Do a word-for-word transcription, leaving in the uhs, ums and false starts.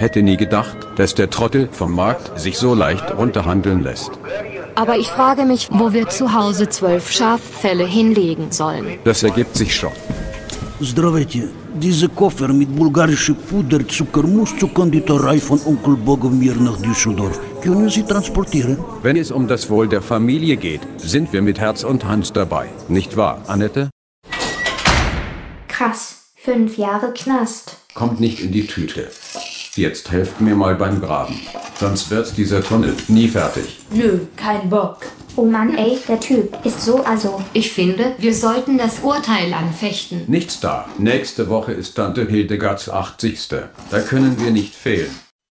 Hätte nie gedacht, dass der Trottel vom Markt sich so leicht runterhandeln lässt. Aber ich frage mich, wo wir zu Hause zwölf Schaffelle hinlegen sollen. Das ergibt sich schon. Здравейте, diese Koffer mit bulgarische Puder, Zuckermus zur Konditorei von Onkel Bogomir nach Düsseldorf. Können Sie transportieren? Wenn es um das Wohl der Familie geht, sind wir mit Herz und Hand dabei. Nicht wahr, Annette? Krass, fünf Jahre Knast. Kommt nicht in die Tüte. Jetzt helft mir mal beim Graben. Sonst wird dieser Tunnel nie fertig. Nö, kein Bock. Oh Mann ey, der Typ ist so also. Ich finde, wir sollten das Urteil anfechten. Nichts da. Nächste Woche ist Tante Hildegards achtzigste. Da können wir nicht fehlen.